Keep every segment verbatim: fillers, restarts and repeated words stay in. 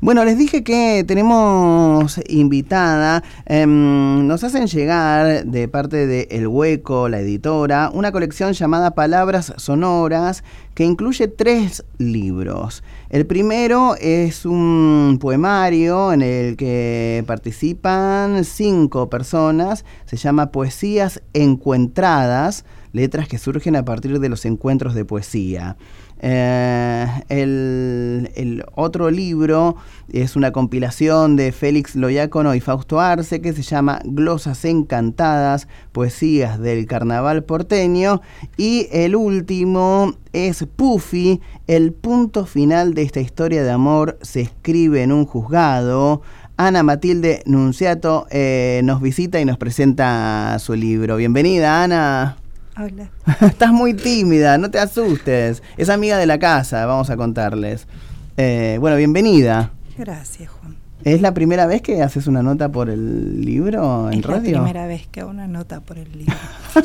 Bueno, les dije que tenemos invitada, eh, nos hacen llegar de parte de El Hueco, la editora, una colección llamada Palabras Sonoras que incluye tres libros. El primero es un poemario en el que participan cinco personas, se llama Poesías Encuentradas, letras que surgen a partir de los encuentros de poesía. Eh, el, el otro libro es una compilación de Félix Loiácono y Fausto Arce que se llama Glosas Encantadas, Poesías del Carnaval Porteño, y el último es Puffy, el punto final de esta historia de amor se escribe en un juzgado. Ana Matilde Nunciato eh, nos visita y nos presenta su libro. Bienvenida, Ana. Hola. Estás muy tímida, no te asustes. Es amiga de la casa, vamos a contarles. Eh, bueno, bienvenida. Gracias, Juan. ¿Es la primera vez que haces una nota por el libro en es radio? Es la primera vez que hago una nota por el libro.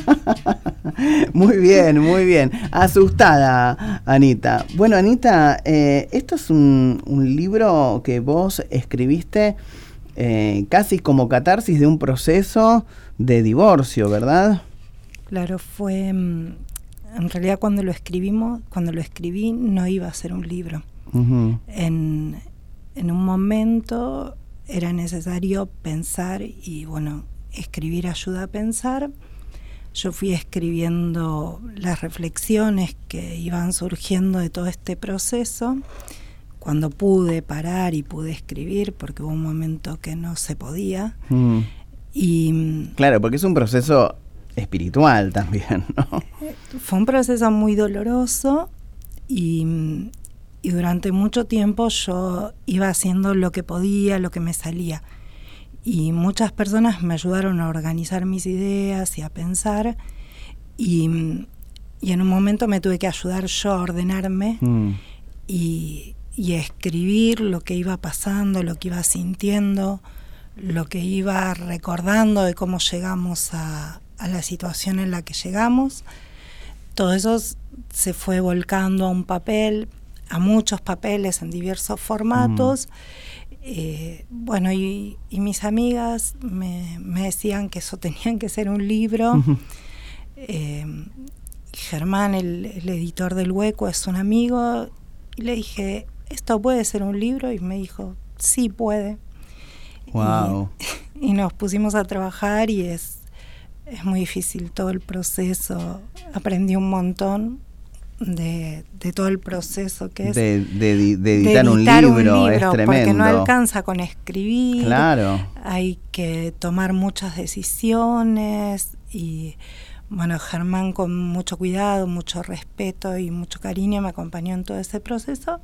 Muy bien, muy bien. Asustada, Anita. Bueno, Anita, eh, esto es un, un libro que vos escribiste eh, casi como catarsis de un proceso de divorcio, ¿verdad? Claro, fue, en realidad cuando lo escribimos, cuando lo escribí no iba a ser un libro. Uh-huh. En, en un momento era necesario pensar y bueno, escribir ayuda a pensar. Yo fui escribiendo las reflexiones que iban surgiendo de todo este proceso. Cuando pude parar y pude escribir, porque hubo un momento que no se podía. Uh-huh. Y claro, porque es un proceso espiritual también, ¿no? Fue un proceso muy doloroso y, y durante mucho tiempo yo iba haciendo lo que podía, lo que me salía. Y muchas personas me ayudaron a organizar mis ideas y a pensar. Y, y en un momento me tuve que ayudar yo a ordenarme mm. y, y a escribir lo que iba pasando, lo que iba sintiendo, lo que iba recordando de cómo llegamos a a la situación en la que llegamos. Todo eso se fue volcando a un papel, a muchos papeles en diversos formatos. Mm. Eh, bueno, y, y mis amigas me, me decían que eso tenía que ser un libro. Uh-huh. eh, Germán, el, el editor del Hueco, es un amigo, y le dije, ¿esto puede ser un libro? Y me dijo, sí puede. Wow. Y, y nos pusimos a trabajar y es Es muy difícil todo el proceso. Aprendí un montón de, de todo el proceso que es de, de, de, editar, de editar un, libro, un libro, es tremendo. Porque no alcanza con escribir. Claro. Hay que tomar muchas decisiones y bueno, Germán con mucho cuidado, mucho respeto y mucho cariño me acompañó en todo ese proceso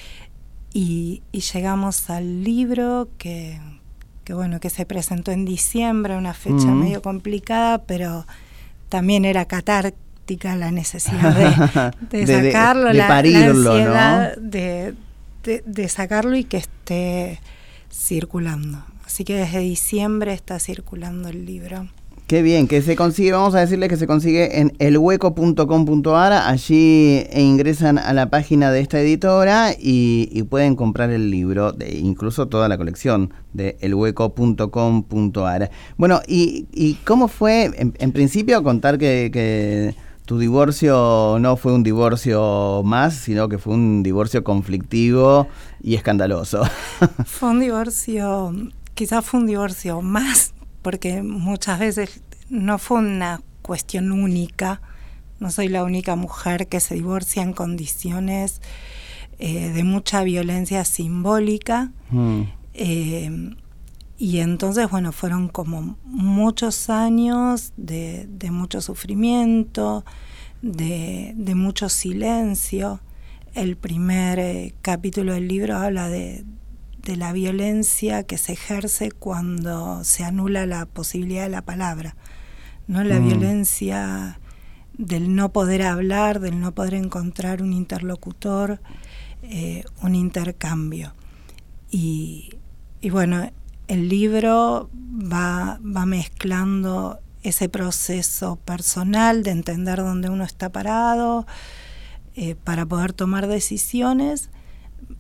y, y llegamos al libro que que bueno, que se presentó en diciembre, una fecha mm. medio complicada, pero también era catártica la necesidad de, de, de sacarlo, de, de la, parirlo, la ansiedad ¿no? de, de, de sacarlo y que esté circulando. Así que desde diciembre está circulando el libro. Qué bien, que se consigue, vamos a decirle que se consigue en el hueco punto com punto a r, allí ingresan a la página de esta editora y, y pueden comprar el libro, de, incluso toda la colección de el hueco punto com punto a r. Bueno, y, y ¿cómo fue, en, en principio, contar que, que tu divorcio no fue un divorcio más, sino que fue un divorcio conflictivo y escandaloso? Fue un divorcio, quizás fue un divorcio más, porque muchas veces no fue una cuestión única. No soy la única mujer que se divorcia en condiciones eh, de mucha violencia simbólica. Mm. Eh, y entonces, bueno, fueron como muchos años de, de mucho sufrimiento, de, de mucho silencio. El primer eh, capítulo del libro habla de de la violencia que se ejerce cuando se anula la posibilidad de la palabra, ¿no? La mm. violencia del no poder hablar, del no poder encontrar un interlocutor, eh, un intercambio. Y, y bueno, el libro va, va mezclando ese proceso personal de entender dónde uno está parado, eh, para poder tomar decisiones,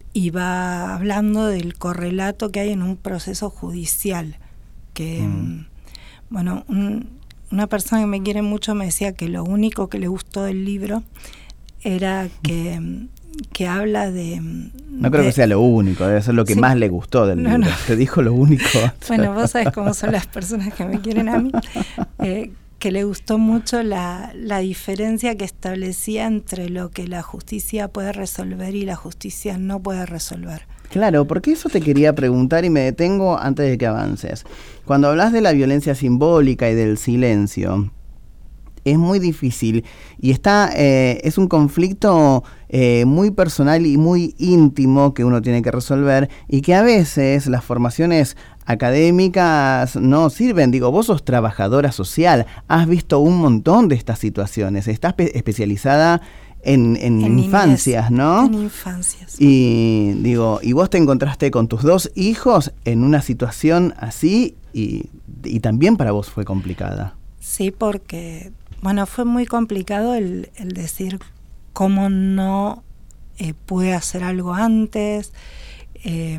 y va hablando del correlato que hay en un proceso judicial. Que, mm. bueno, un, una persona que me quiere mucho me decía que lo único que le gustó del libro era que, que habla de... No creo de, que sea lo único, debe ser lo que sí. más le gustó del no, libro. No. Te dijo lo único. Bueno, vos sabés cómo son las personas que me quieren a mí. Eh, que le gustó mucho la, la diferencia que establecía entre lo que la justicia puede resolver y la justicia no puede resolver. Claro, porque eso te quería preguntar y me detengo antes de que avances. Cuando hablas de la violencia simbólica y del silencio, es muy difícil y está eh, es un conflicto eh, muy personal y muy íntimo que uno tiene que resolver y que a veces las formaciones académicas no sirven. Digo, vos sos trabajadora social, has visto un montón de estas situaciones, estás pe- especializada en, en, en infancias, niñez, ¿no? En infancias. Y digo, y vos te encontraste con tus dos hijos en una situación así y, y también para vos fue complicada. Sí, porque, bueno, fue muy complicado el, el decir cómo no eh, pude hacer algo antes, eh,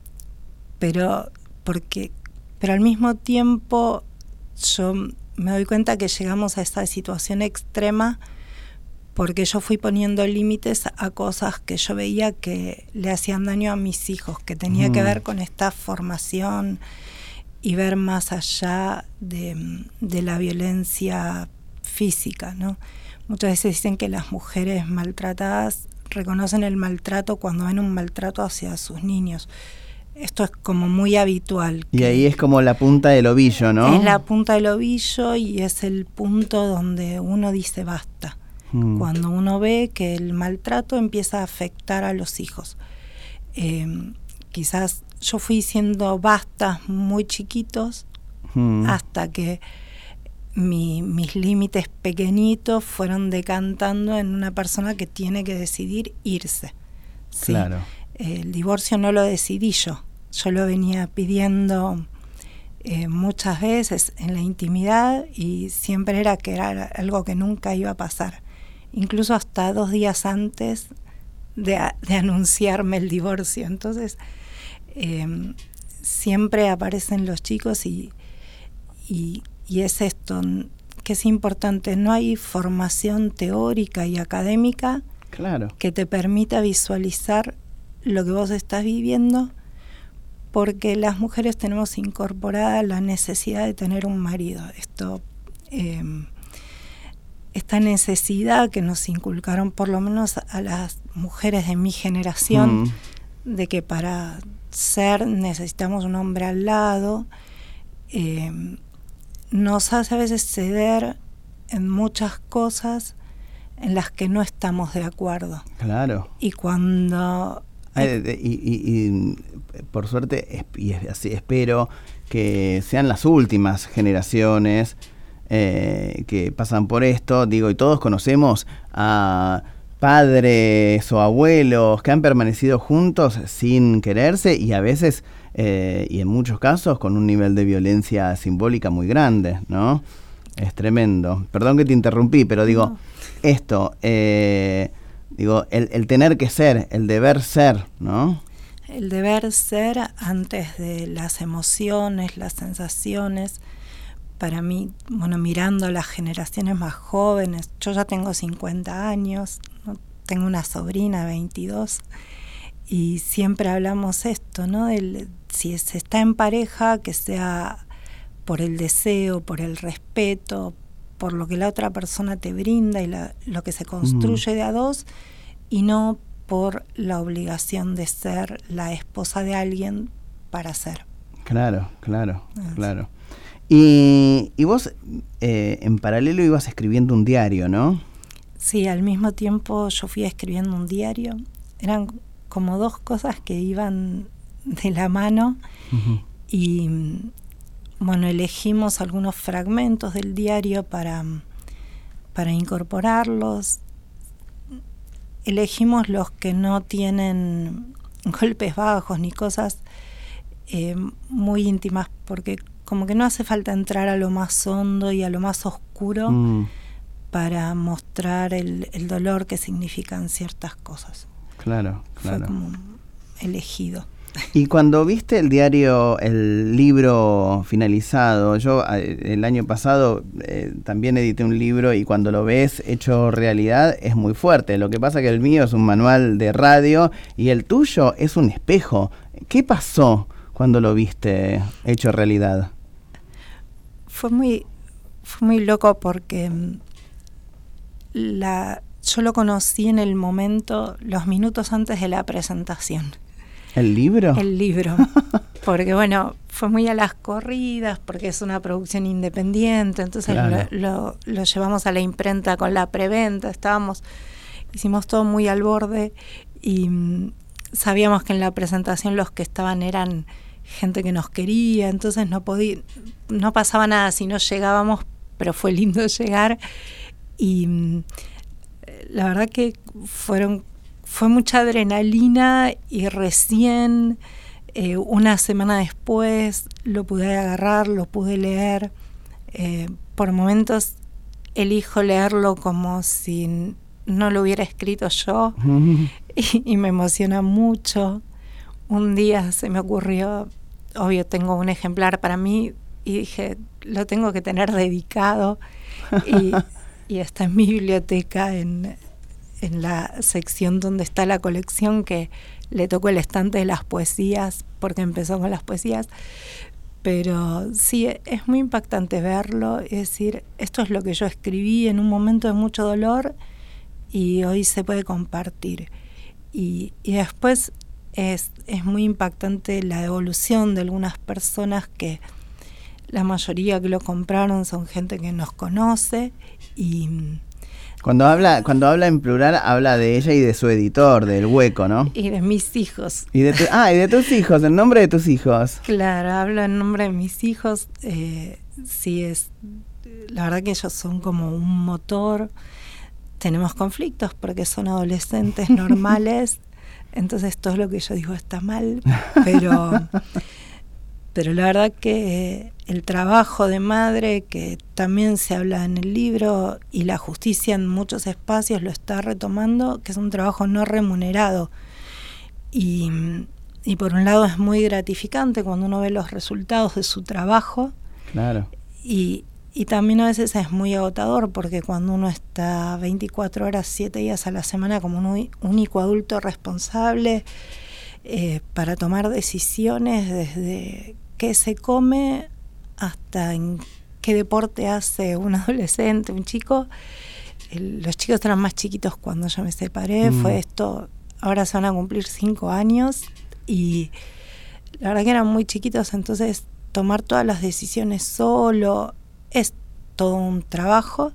pero porque pero al mismo tiempo yo me doy cuenta que llegamos a esta situación extrema porque yo fui poniendo límites a cosas que yo veía que le hacían daño a mis hijos, que tenía mm. que ver con esta formación y ver más allá de, de la violencia física, ¿no? Muchas veces dicen que las mujeres maltratadas reconocen el maltrato cuando ven un maltrato hacia sus niños. Esto es como muy habitual. Y ahí es como la punta del ovillo, ¿no? Es la punta del ovillo y es el punto donde uno dice basta. Mm. Cuando uno ve que el maltrato empieza a afectar a los hijos. Eh, quizás yo fui diciendo basta muy chiquitos mm. hasta que mi, mis límites pequeñitos fueron decantando en una persona que tiene que decidir irse. ¿Sí? Claro. El divorcio no lo decidí yo, yo lo venía pidiendo eh, muchas veces en la intimidad y siempre era que era algo que nunca iba a pasar, incluso hasta dos días antes de, de anunciarme el divorcio. Entonces eh, siempre aparecen los chicos y, y, y es esto que es importante, no hay formación teórica y académica claro. que te permita visualizar lo que vos estás viviendo, porque las mujeres tenemos incorporada la necesidad de tener un marido. Esto, eh, esta necesidad que nos inculcaron por lo menos a las mujeres de mi generación, mm. de que para ser necesitamos un hombre al lado, eh, nos hace a veces ceder en muchas cosas en las que no estamos de acuerdo. Claro. Y cuando... Y, y, y por suerte, y así espero que sean las últimas generaciones eh, que pasan por esto. Digo, y todos conocemos a padres o abuelos que han permanecido juntos sin quererse y a veces, eh, y en muchos casos, con un nivel de violencia simbólica muy grande, ¿no? Es tremendo. Perdón que te interrumpí, pero digo, no. esto... Eh, Digo, el, el tener que ser, el deber ser, ¿no? El deber ser antes de las emociones, las sensaciones. Para mí, bueno, mirando a las generaciones más jóvenes, yo ya tengo cincuenta años, ¿no? Tengo una sobrina de veintidós y siempre hablamos esto, ¿no? El, si se está en pareja, que sea por el deseo, por el respeto, por lo que la otra persona te brinda y la, lo que se construye mm. de a dos, y no por la obligación de ser la esposa de alguien para ser. Claro, claro, ah, claro. Y, y vos eh, en paralelo ibas escribiendo un diario, ¿no? Sí, al mismo tiempo yo fui escribiendo un diario. Eran como dos cosas que iban de la mano uh-huh. y... Bueno, elegimos algunos fragmentos del diario para, para incorporarlos. Elegimos los que no tienen golpes bajos ni cosas eh, muy íntimas, porque como que no hace falta entrar a lo más hondo y a lo más oscuro mm. para mostrar el, el dolor que significan ciertas cosas. Claro, claro. Fue como elegido. Y cuando viste el diario, el libro finalizado, yo el año pasado eh, también edité un libro y cuando lo ves hecho realidad es muy fuerte. Lo que pasa que el mío es un manual de radio y el tuyo es un espejo. ¿Qué pasó cuando lo viste hecho realidad? Fue muy, fue muy loco porque la, yo lo conocí en el momento, los minutos antes de la presentación. ¿El libro? El libro, porque bueno, fue muy a las corridas, porque es una producción independiente, entonces claro. lo, lo, lo llevamos a la imprenta con la preventa, estábamos, hicimos todo muy al borde y mm, sabíamos que en la presentación los que estaban eran gente que nos quería, entonces no podía, no pasaba nada si no llegábamos, pero fue lindo llegar y mm, la verdad que fueron Fue mucha adrenalina y recién, eh, una semana después, lo pude agarrar, lo pude leer. Eh, por momentos elijo leerlo como si no lo hubiera escrito yo mm. y, y me emociona mucho. Un día se me ocurrió, obvio tengo un ejemplar para mí y dije, lo tengo que tener dedicado y, y está en mi biblioteca en... en la sección donde está la colección, que le tocó el estante de las poesías, porque empezó con las poesías, pero sí, es muy impactante verlo, es decir, esto es lo que yo escribí en un momento de mucho dolor y hoy se puede compartir. Y, y después es, es muy impactante la devolución de algunas personas que la mayoría que lo compraron son gente que nos conoce y... Cuando habla, cuando habla en plural, habla de ella y de su editor, del Hueco, ¿no? Y de mis hijos. Y de tu, ah, y de tus hijos, en nombre de tus hijos. Claro, hablo en nombre de mis hijos. Eh, sí, es, la verdad que ellos son como un motor. Tenemos conflictos porque son adolescentes normales. Entonces todo lo que yo digo está mal. Pero, pero la verdad que el trabajo de madre, que también se habla en el libro, y la justicia en muchos espacios lo está retomando, que es un trabajo no remunerado. Y, y por un lado es muy gratificante cuando uno ve los resultados de su trabajo. Claro. Y, y también a veces es muy agotador, porque cuando uno está veinticuatro horas, siete días a la semana como un único adulto responsable, eh, para tomar decisiones desde qué se come hasta en qué deporte hace un adolescente, un chico. El, los chicos eran más chiquitos cuando yo me separé, mm. fue esto, ahora se van a cumplir cinco años y la verdad que eran muy chiquitos, entonces tomar todas las decisiones solo es todo un trabajo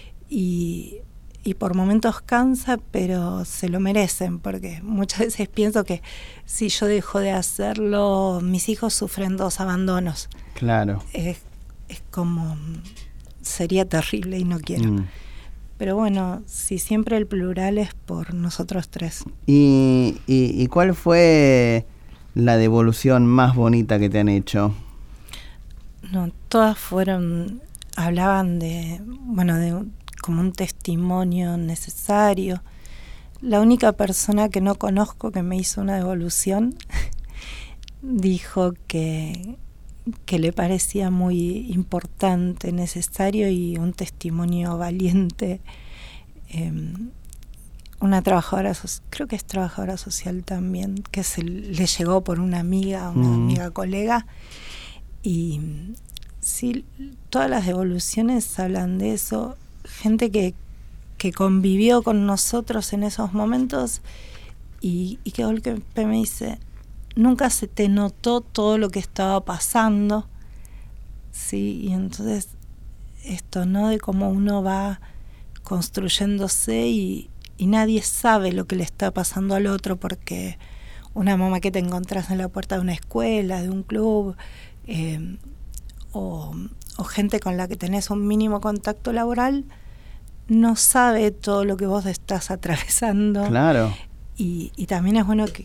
y, y por momentos cansa, pero se lo merecen, porque muchas veces pienso que si yo dejo de hacerlo, mis hijos sufren dos abandonos. Claro. Es, es como, sería terrible y no quiero. Mm. Pero bueno, si siempre el plural es por nosotros tres. ¿Y, y, y cuál fue la devolución más bonita que te han hecho? No, todas fueron, hablaban de, bueno, de como un testimonio necesario. La única persona que no conozco que me hizo una devolución dijo que, que le parecía muy importante, necesario y un testimonio valiente. Eh, una trabajadora, creo que es trabajadora social también, que se le llegó por una amiga, una mm. amiga colega. Y sí, todas las devoluciones hablan de eso. Gente que, que convivió con nosotros en esos momentos y, y que de golpe me dice, nunca se te notó todo lo que estaba pasando, sí, y entonces esto, ¿no? De cómo uno va construyéndose y, y nadie sabe lo que le está pasando al otro, porque una mamá que te encontrás en la puerta de una escuela, de un club, eh, o, o gente con la que tenés un mínimo contacto laboral, no sabe todo lo que vos estás atravesando. Claro. Y, y también es bueno que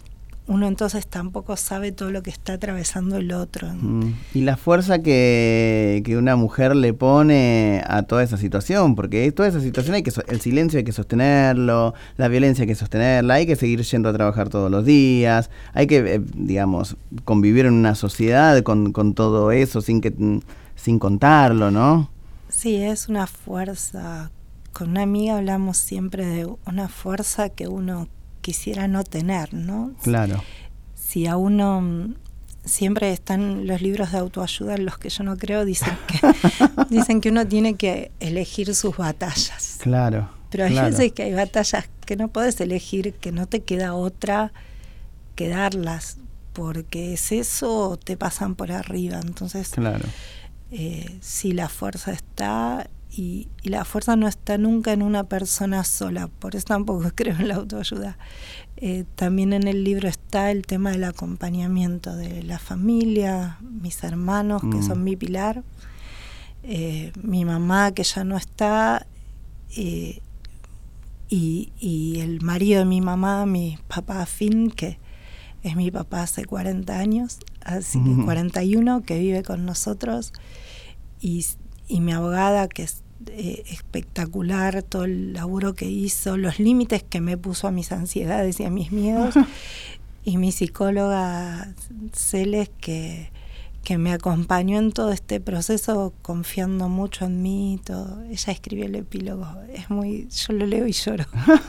uno entonces tampoco sabe todo lo que está atravesando el otro. Mm. Y la fuerza que, que una mujer le pone a toda esa situación, porque toda esa situación hay que so- el silencio hay que sostenerlo, la violencia hay que sostenerla, hay que seguir yendo a trabajar todos los días, hay que, eh, digamos, convivir en una sociedad con, con todo eso sin que sin contarlo, ¿no? Sí, es una fuerza. Con una amiga hablamos siempre de una fuerza que uno quisiera no tener, ¿no? Claro. Si a uno siempre están los libros de autoayuda en los que yo no creo, dicen que dicen que uno tiene que elegir sus batallas. Claro. Pero hay claro. veces que hay batallas que no puedes elegir, que no te queda otra que darlas, porque es eso o te pasan por arriba. Entonces, claro. eh, sí, la fuerza está. Y, y la fuerza no está nunca en una persona sola, por eso tampoco creo en la autoayuda. Eh, también en el libro está el tema del acompañamiento de la familia, mis hermanos, mm. que son mi pilar, eh, mi mamá, que ya no está, eh, y, y el marido de mi mamá, mi papá Finn, que es mi papá hace cuarenta años, así que cuarenta y uno, que vive con nosotros, y y mi abogada, que es eh, espectacular, todo el laburo que hizo, los límites que me puso a mis ansiedades y a mis miedos, y mi psicóloga Celes, que, que me acompañó en todo este proceso, confiando mucho en mí, todo. Ella escribió el epílogo, es muy, yo lo leo y lloro.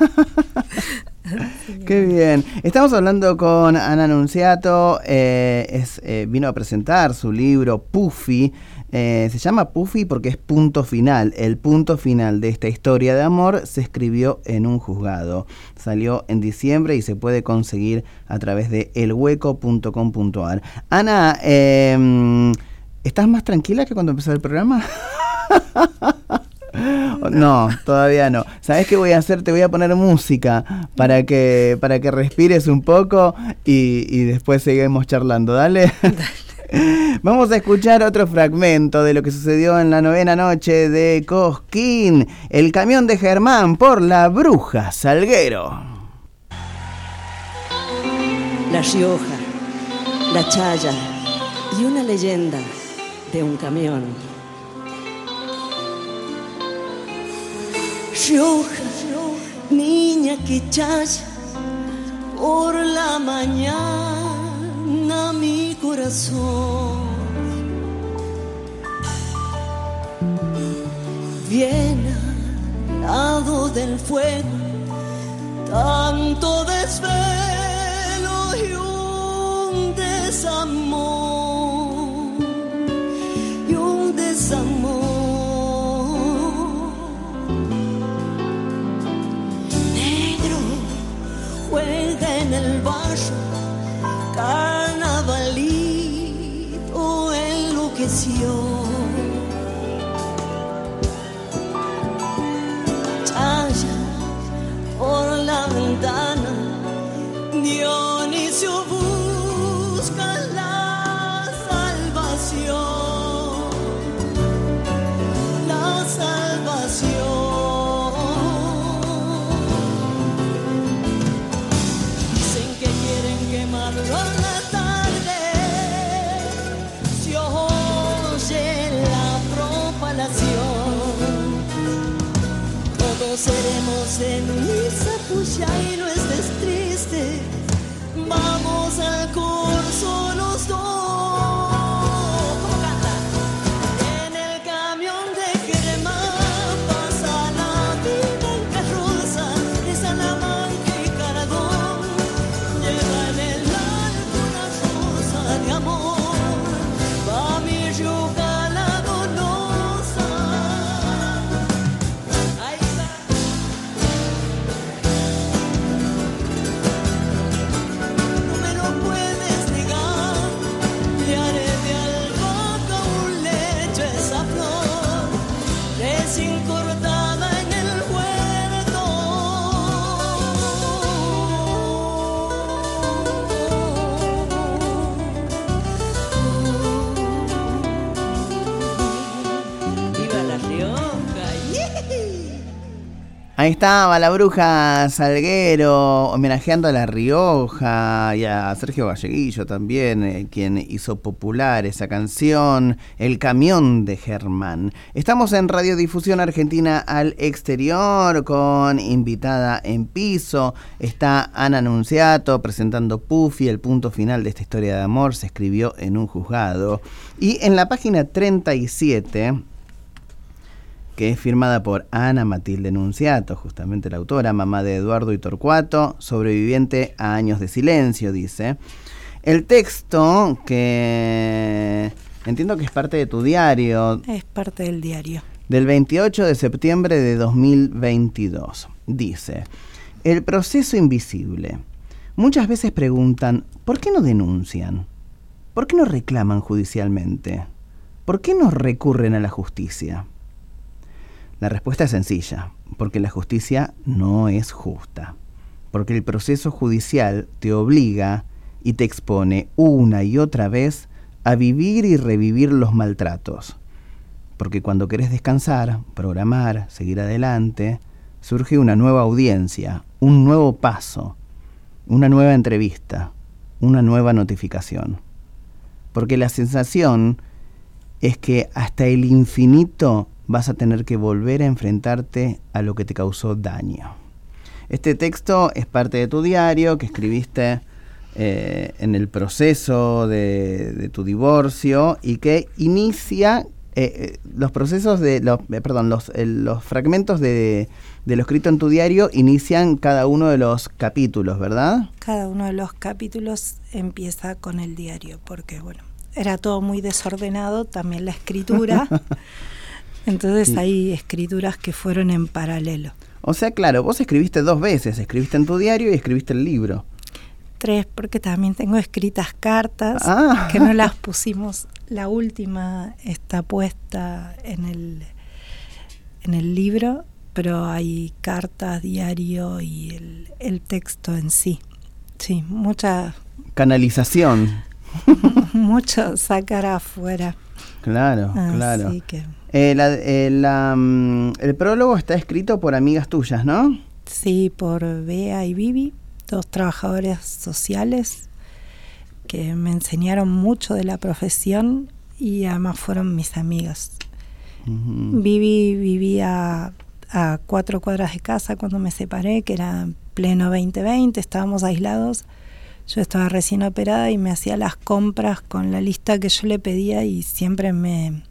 Qué bien. Estamos hablando con Ana Nunziato, eh, es, eh, vino a presentar su libro Puffy. Eh, se llama Puffy porque es punto final. El punto final de esta historia de amor se escribió en un juzgado. Salió en diciembre y se puede conseguir a través de el hueco punto com punto a r. Ana, eh, ¿estás más tranquila que cuando empezó el programa? No, todavía no. ¿Sabes qué voy a hacer? Te voy a poner música para que para que respires un poco y, y después seguimos charlando. Dale. Dale. Vamos a escuchar otro fragmento de lo que sucedió en la novena noche de Cosquín. El camión de Germán por la Bruja Salguero. La Rioja, la Chaya y una leyenda de un camión. Rioja, niña que chaya por la mañana mi corazón viene al lado del fuego, tanto desvelo y un desamor y un desamor. Juega en el barrio, carnavalito enloqueció. Chaya por la ventana, Dionisio busca la salvación, la salvación. Por la tarde se oye Ahí estaba la Bruja Salguero homenajeando a La Rioja y a Sergio Galleguillo también, eh, quien hizo popular esa canción, El Camión de Germán. Estamos en Radiodifusión Argentina al Exterior con invitada en piso. Está Ana Nunziato presentando Puffy, el punto final de esta historia de amor se escribió en un juzgado. Y en la página treinta y siete... que es firmada por Ana Matilde Nunziato, justamente la autora, mamá de Eduardo y Torcuato, sobreviviente a años de silencio, dice. El texto, que entiendo que es parte de tu diario. Es parte del diario. Del veintiocho de septiembre de dos mil veintidós. Dice, el proceso invisible. Muchas veces preguntan, ¿por qué no denuncian? ¿Por qué no reclaman judicialmente? ¿Por qué no recurren a la justicia? La respuesta es sencilla, porque la justicia no es justa, porque el proceso judicial te obliga y te expone una y otra vez a vivir y revivir los maltratos, porque cuando querés descansar, programar, seguir adelante, surge una nueva audiencia, un nuevo paso, una nueva entrevista, una nueva notificación, porque la sensación es que hasta el infinito vas a tener que volver a enfrentarte a lo que te causó daño. Este texto es parte de tu diario que escribiste eh, en el proceso de, de tu divorcio y que inicia eh, los procesos de los, eh, perdón, los, eh, los fragmentos de, de lo escrito en tu diario inician cada uno de los capítulos, ¿verdad? Cada uno de los capítulos empieza con el diario, porque bueno, era todo muy desordenado, también la escritura. Entonces sí. Hay escrituras que fueron en paralelo. O sea, claro, vos escribiste dos veces, escribiste en tu diario y escribiste el libro. Tres, porque también tengo escritas cartas ah. que no las pusimos. La última está puesta en el, en el libro, pero hay cartas, diario y el, el texto en sí. Sí, mucha... Canalización. Mucho sacar afuera. Claro, Así claro. Que... Eh, la, eh, la, um, el prólogo está escrito por amigas tuyas, ¿no? Sí, por Bea y Vivi, dos trabajadoras sociales que me enseñaron mucho de la profesión y además fueron mis amigas. Uh-huh. Vivi vivía a cuatro cuadras de casa cuando me separé, que era pleno veinte veinte, estábamos aislados. Yo estaba recién operada y me hacía las compras con la lista que yo le pedía y siempre me,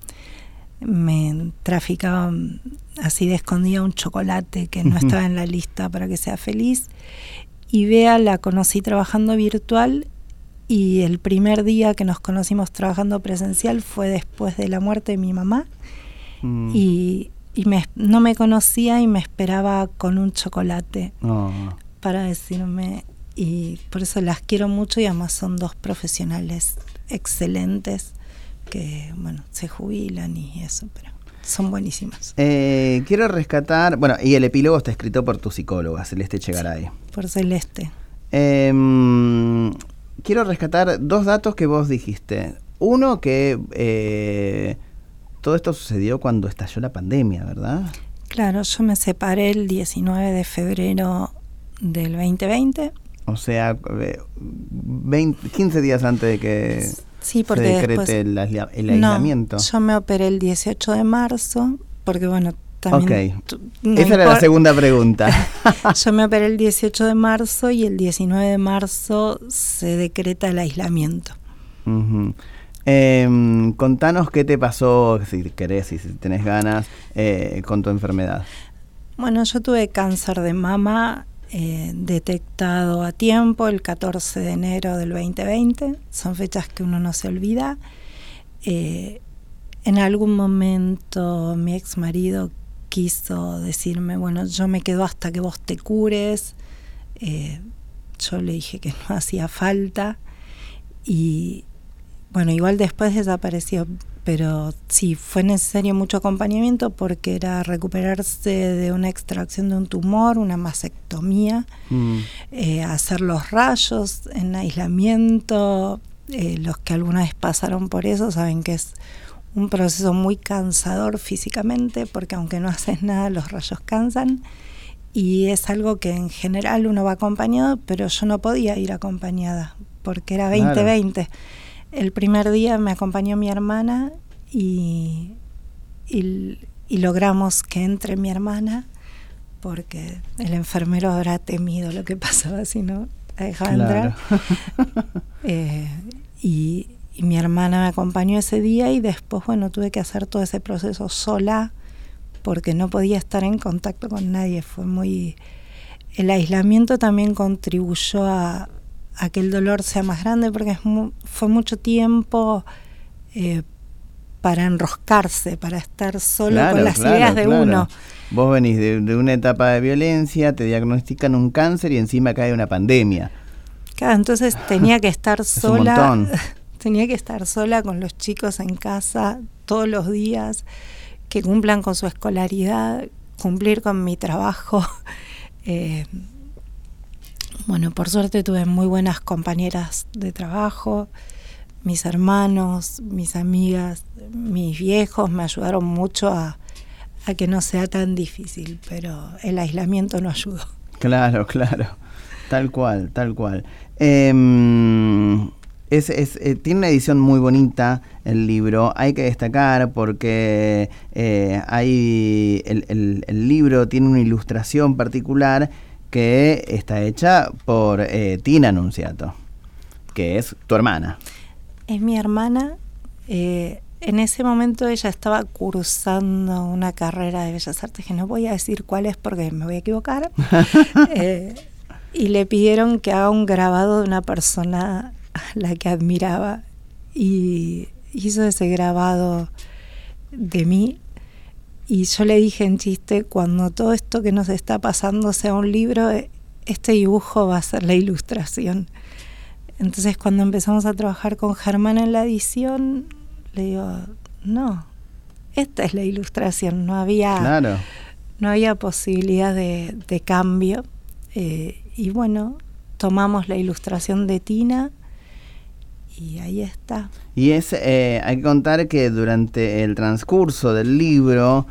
me traficaba así de escondida un chocolate que no estaba en la lista para que sea feliz. Y Bea la conocí trabajando virtual y el primer día que nos conocimos trabajando presencial fue después de la muerte de mi mamá. Mm. Y, y me, no me conocía y me esperaba con un chocolate oh. para decirme... Y por eso las quiero mucho y además son dos profesionales excelentes que, bueno, se jubilan y eso, pero son buenísimas. Eh, quiero rescatar, bueno, y el epílogo está escrito por tu psicóloga, Celeste Chegaray. Sí, por Celeste. Eh, quiero rescatar dos datos que vos dijiste. Uno, que eh, todo esto sucedió cuando estalló la pandemia, ¿verdad? Claro, yo me separé el diecinueve de febrero del veinte veinte. O sea, veinte, quince días antes de que sí, porque se decrete después, el, aisla, el aislamiento. No, yo me operé el dieciocho de marzo, porque bueno, también... Ok, tu, no esa era la segunda pregunta. Yo me operé el dieciocho de marzo y el diecinueve de marzo se decreta el aislamiento. Uh-huh. Eh, contanos qué te pasó, si querés y si tenés ganas, eh, con tu enfermedad. Bueno, yo tuve cáncer de mama... Eh, detectado a tiempo el catorce de enero del veinte veinte, son fechas que uno no se olvida. Eh, en algún momento mi ex marido quiso decirme, bueno, yo me quedo hasta que vos te cures. Eh, yo le dije que no hacía falta y bueno, igual después desapareció, pero sí, fue necesario mucho acompañamiento porque era recuperarse de una extracción de un tumor, una mastectomía, mm. eh, hacer los rayos en aislamiento. Eh, los que alguna vez pasaron por eso saben que es un proceso muy cansador físicamente porque aunque no haces nada los rayos cansan. y es algo que en general uno va acompañado, pero yo no podía ir acompañada porque era veinte veinte. Claro. El primer día me acompañó mi hermana y, y, y logramos que entre mi hermana, porque el enfermero habrá temido lo que pasaba si no la dejaba claro. entrar. eh, y, y mi hermana me acompañó ese día y después, bueno, tuve que hacer todo ese proceso sola porque no podía estar en contacto con nadie. Fue muy... El aislamiento también contribuyó a, a que el dolor sea más grande porque es mu- fue mucho tiempo eh, para enroscarse, para estar solo claro, con las claro, ideas de claro. uno. Vos venís de, de una etapa de violencia, te diagnostican un cáncer y encima cae una pandemia. Claro, entonces tenía que estar sola, tenía que estar sola con los chicos en casa todos los días, que cumplan con su escolaridad, cumplir con mi trabajo. Eh, bueno, por suerte tuve muy buenas compañeras de trabajo, mis hermanos, mis amigas, mis viejos me ayudaron mucho a, a que no sea tan difícil, pero el aislamiento no ayudó. Claro, claro, tal cual, tal cual. Eh, es, es, eh, tiene una edición muy bonita el libro, hay que destacar porque eh, hay el, el, el libro tiene una ilustración particular que está hecha por eh, Tina Nunziato, que es tu hermana. Es mi hermana. Eh, en ese momento ella estaba cursando una carrera de Bellas Artes, que no voy a decir cuál es porque me voy a equivocar, eh, y le pidieron que haga un grabado de una persona a la que admiraba, y hizo ese grabado de mí, y yo le dije en chiste, cuando todo esto que nos está pasando sea un libro, este dibujo va a ser la ilustración. Entonces cuando empezamos a trabajar con Germán en la edición, le digo, no, esta es la ilustración, no había, claro. no había posibilidad de, de cambio. Eh, y bueno, tomamos la ilustración de Tina y ahí está. Y es, eh, hay que contar que durante el transcurso del libro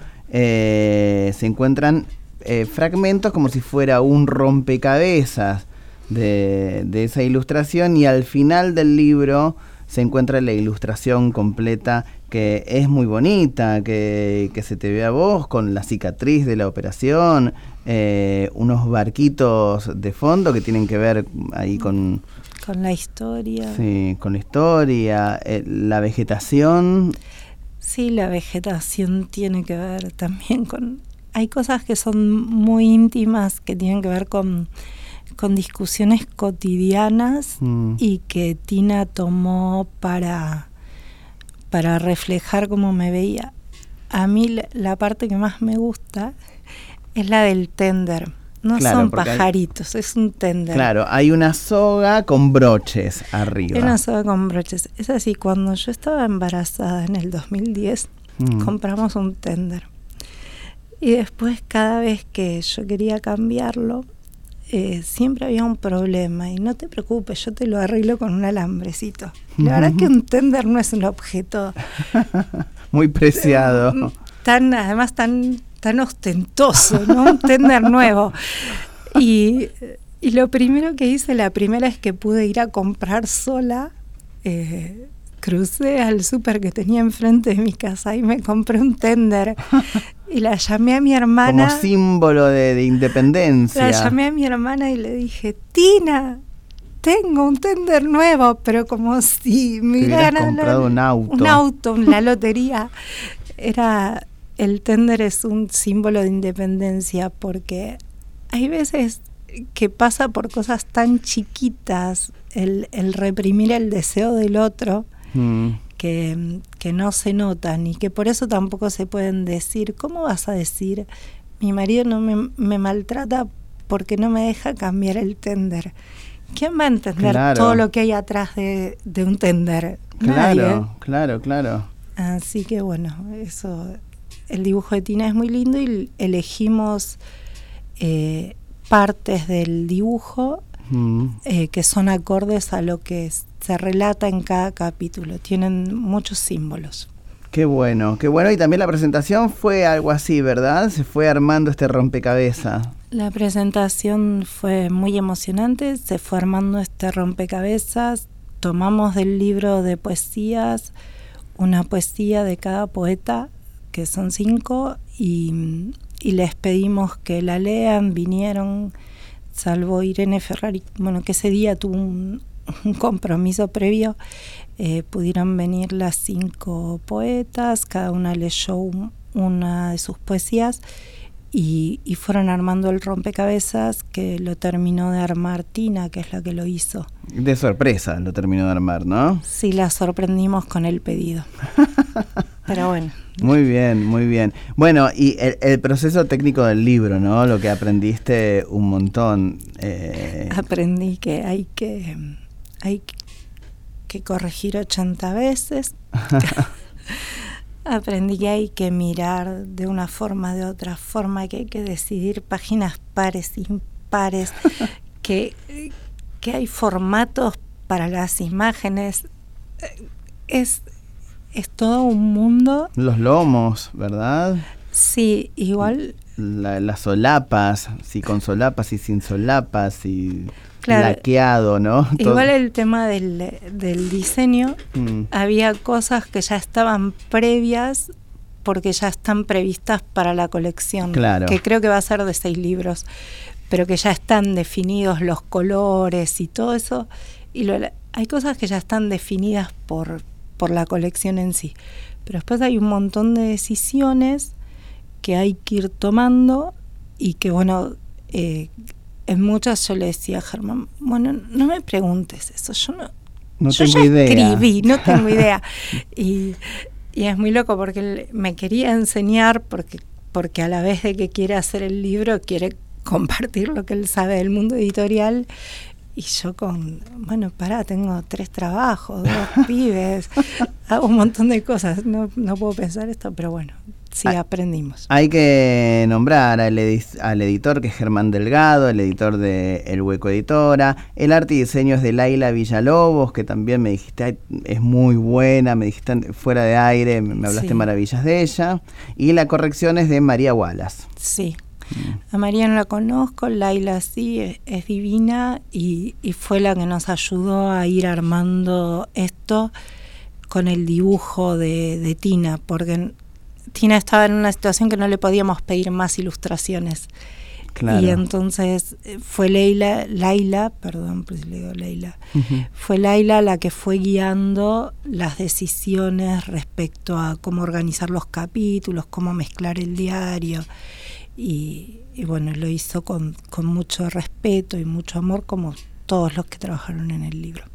eh, se encuentran eh, fragmentos como si fuera un rompecabezas de, de esa ilustración, y al final del libro se encuentra la ilustración completa, que es muy bonita, que, que se te ve a vos con la cicatriz de la operación, eh, unos barquitos de fondo que tienen que ver ahí con... Con la historia. Sí, con la historia, eh, la vegetación. Sí, la vegetación tiene que ver también con... Hay cosas que son muy íntimas, que tienen que ver con... con discusiones cotidianas mm. y que Tina tomó para, para reflejar cómo me veía. A mí la, la parte que más me gusta es la del tender. No claro, son pajaritos, hay, es un tender. Claro, hay una soga con broches arriba. Hay una soga con broches. Es así, cuando yo estaba embarazada en el dos mil diez, mm. compramos un tender. Y después cada vez que yo quería cambiarlo, Eh, siempre había un problema, y no te preocupes, yo te lo arreglo con un alambrecito. La verdad es que un tender no es un objeto muy preciado, tan, además tan, tan ostentoso, ¿no? Un tender nuevo. Y, y lo primero que hice, la primera vez que pude ir a comprar sola, eh, crucé al súper que tenía enfrente de mi casa y me compré un tender. Y la llamé a mi hermana. Como símbolo de, de independencia. La llamé a mi hermana y le dije, Tina, tengo un tender nuevo, pero como si me hubieran comprado un auto. Un auto, la lotería. Era, el tender es un símbolo de independencia, porque hay veces que pasa por cosas tan chiquitas, el, el reprimir el deseo del otro, mm. que, que no se notan, y que por eso tampoco se pueden decir. ¿Cómo vas a decir, mi marido no me, me maltrata porque no me deja cambiar el tender? ¿Quién va a entender claro. todo lo que hay atrás de, de un tender? Claro, Nadie. claro, claro. Así que bueno, eso, el dibujo de Tina es muy lindo, y elegimos eh, partes del dibujo mm. eh, que son acordes a lo que es, se relata en cada capítulo. Tienen muchos símbolos. Qué bueno, qué bueno. Y también la presentación fue algo así, ¿verdad? Se fue armando este rompecabezas. La presentación fue muy emocionante, se fue armando este rompecabezas, tomamos del libro de poesías una poesía de cada poeta, que son cinco, y, y les pedimos que la lean, vinieron, salvo Irene Ferrari, bueno, que ese día tuvo un, un compromiso previo, eh, pudieron venir las cinco poetas, cada una leyó un, una de sus poesías, Y, y fueron armando el rompecabezas que lo terminó de armar Tina, que es la que lo hizo. De sorpresa lo terminó de armar, ¿no? Sí, la sorprendimos con el pedido. Pero bueno. Muy bien, muy bien. Bueno, y el, el proceso técnico del libro, ¿no? Lo que aprendiste un montón. Eh... Aprendí que hay que, hay que corregir ochenta veces. Aprendí que hay que mirar de una forma, de otra forma, que hay que decidir páginas pares, impares, que, que hay formatos para las imágenes. Es, es todo un mundo. Los lomos, ¿verdad? Sí, igual. La, las solapas, si con solapas y sin solapas y... Claro, laqueado, ¿no? Igual Todo. el tema del, del diseño, mm. había cosas que ya estaban previas porque ya están previstas para la colección, claro. que creo que va a ser de seis libros, pero que ya están definidos los colores y todo eso, y lo, hay cosas que ya están definidas por, por la colección en sí, pero después hay un montón de decisiones que hay que ir tomando y que, bueno, eh, en muchas yo le decía a Germán, bueno, no me preguntes eso, yo no, no yo tengo ya idea. escribí, no tengo idea. Y, y es muy loco porque él me quería enseñar, porque, porque a la vez de que quiere hacer el libro, quiere compartir lo que él sabe del mundo editorial. Y yo con, bueno, pará, tengo tres trabajos, dos pibes, hago un montón de cosas, no, no puedo pensar esto, pero bueno. Sí, aprendimos. Hay que nombrar al, edi- al editor, que es Germán Delgado, el editor de El Hueco Editora. El arte y diseño es de Laila Villalobos, que también me dijiste es muy buena, me dijiste fuera de aire, me hablaste sí. maravillas de ella. Y la corrección es de María Wallace. Sí, mm. a María no la conozco, Laila sí, es, es divina y, y fue la que nos ayudó a ir armando esto con el dibujo de, de Tina, porque... Tina estaba en una situación que no le podíamos pedir más ilustraciones. Claro. Y entonces fue Leila, Laila, perdón, pues le digo Leila, uh-huh. fue Laila la que fue guiando las decisiones respecto a cómo organizar los capítulos, cómo mezclar el diario. Y, y bueno, lo hizo con, con mucho respeto y mucho amor, como todos los que trabajaron en el libro.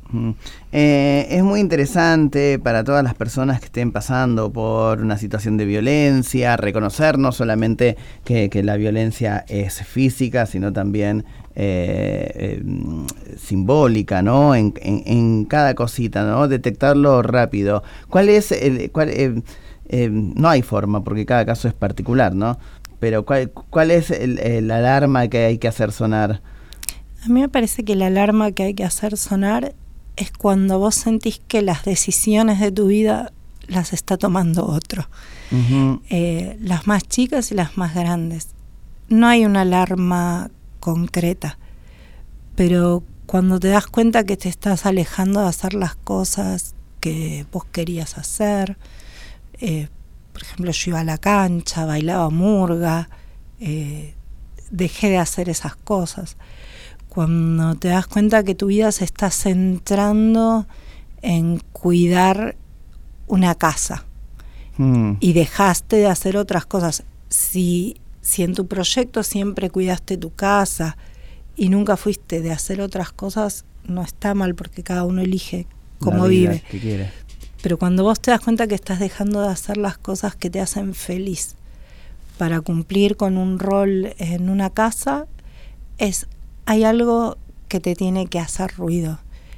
Eh, es muy interesante para todas las personas que estén pasando por una situación de violencia, reconocer no solamente que, que la violencia es física, sino también eh, eh, simbólica, ¿no? En, en, en cada cosita, ¿no? Detectarlo rápido. ¿Cuál es el, cuál, eh, eh, no hay forma, porque cada caso es particular, ¿no? Pero ¿cuál, cuál es el, el alarma que hay que hacer sonar? A mí me parece que la alarma que hay que hacer sonar es cuando vos sentís que las decisiones de tu vida las está tomando otro. Uh-huh. Eh, las más chicas y las más grandes. No hay una alarma concreta, pero cuando te das cuenta que te estás alejando de hacer las cosas que vos querías hacer, eh, por ejemplo, yo iba a la cancha, bailaba murga, eh, dejé de hacer esas cosas. Cuando te das cuenta que tu vida se está centrando en cuidar una casa mm. y dejaste de hacer otras cosas. Si, si en tu proyecto siempre cuidaste tu casa y nunca fuiste de hacer otras cosas, no está mal porque cada uno elige cómo vive. Que quiere. Pero cuando vos te das cuenta que estás dejando de hacer las cosas que te hacen feliz para cumplir con un rol en una casa, es... hay algo que te tiene que hacer ruido.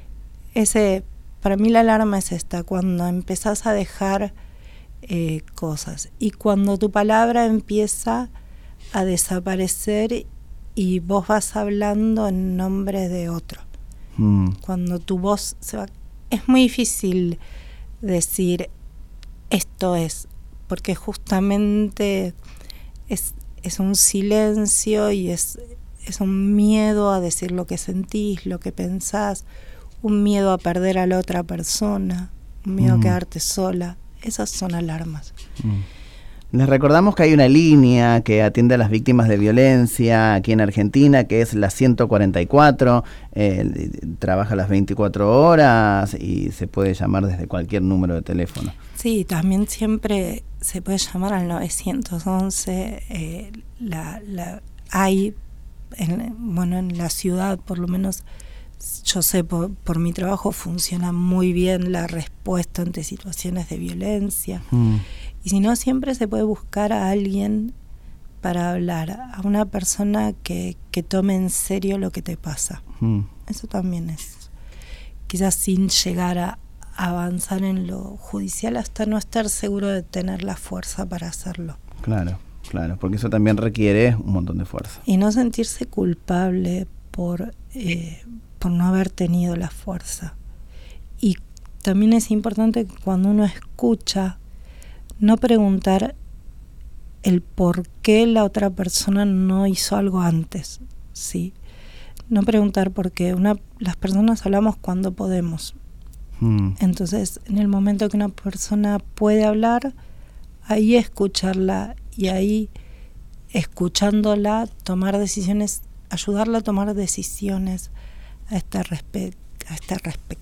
Ese, para mí la alarma es esta, cuando empezás a dejar eh, cosas y cuando tu palabra empieza a desaparecer y vos vas hablando en nombre de otro. Mm. Cuando tu voz se va... Es muy difícil decir esto es, porque justamente es, es un silencio y es, es un miedo a decir lo que sentís, lo que pensás, un miedo a perder a la otra persona, un miedo mm. a quedarte sola. Esas son alarmas. Mm. Les recordamos que hay una línea que atiende a las víctimas de violencia aquí en Argentina, que es la ciento cuarenta y cuatro, eh, trabaja las veinticuatro horas y se puede llamar desde cualquier número de teléfono. Sí, también siempre se puede llamar al nueve once, eh, la, la, hay, en, bueno, en la ciudad por lo menos, yo sé por, por mi trabajo funciona muy bien la respuesta ante situaciones de violencia. Mm. Y si no, siempre se puede buscar a alguien para hablar, a una persona que, que tome en serio lo que te pasa. Mm. Eso también es, quizás sin llegar a avanzar en lo judicial hasta no estar seguro de tener la fuerza para hacerlo. Claro, claro, porque eso también requiere un montón de fuerza. Y no sentirse culpable por, eh, por no haber tenido la fuerza. Y también es importante que cuando uno escucha, no preguntar el por qué la otra persona no hizo algo antes, ¿sí? No preguntar por qué. Una, las personas hablamos cuando podemos. Mm. Entonces, en el momento que una persona puede hablar, ahí escucharla y ahí, escuchándola, tomar decisiones, ayudarla a tomar decisiones a este, respe- a este respecto.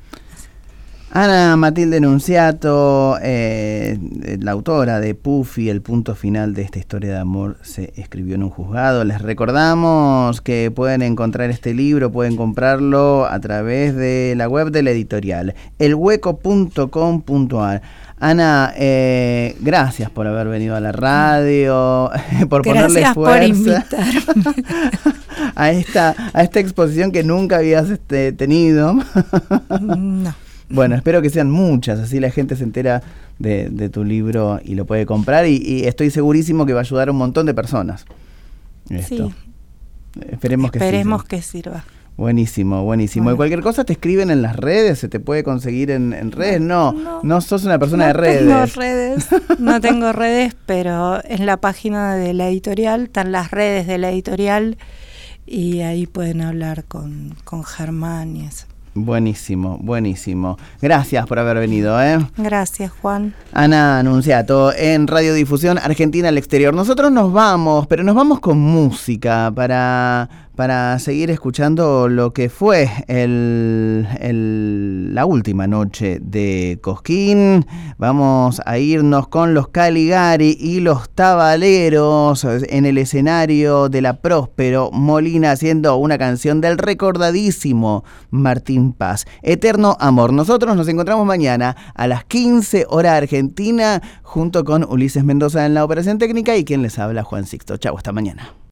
Ana Matilde Nunziato, eh, la autora de Puffy, el punto final de esta historia de amor se escribió en un juzgado. Les recordamos que pueden encontrar este libro, pueden comprarlo a través de la web de la editorial, el hueco punto com punto a r. Ana, eh, gracias por haber venido a la radio, por ponerle gracias fuerza por invitarme. a esta a esta exposición que nunca habías este, tenido. No. Bueno, espero que sean muchas, así la gente se entera de, de tu libro y lo puede comprar y, y estoy segurísimo que va a ayudar a un montón de personas. Esto. Sí. Esperemos que Esperemos sí, que sirva. Buenísimo, buenísimo. Bueno. Y cualquier cosa te escriben en las redes, se te puede conseguir en, en redes. No, no, no sos una persona no de redes. No tengo redes, no tengo redes, pero en la página de la editorial están las redes de la editorial y ahí pueden hablar con, con Germán y eso. Buenísimo, buenísimo. Gracias por haber venido, ¿eh? Gracias, Juan. Ana Nunziato, en Radiodifusión Argentina al Exterior. Nosotros nos vamos, pero nos vamos con música para, para seguir escuchando lo que fue el, el, la última noche de Cosquín. Vamos a irnos con los Caligari y los Tabaleros en el escenario de la Próspero Molina haciendo una canción del recordadísimo Martín Paz, Eterno Amor. Nosotros nos encontramos mañana a las quince hora argentina junto con Ulises Mendoza en la operación técnica y quien les habla, Juan Sixto. Chau, hasta mañana.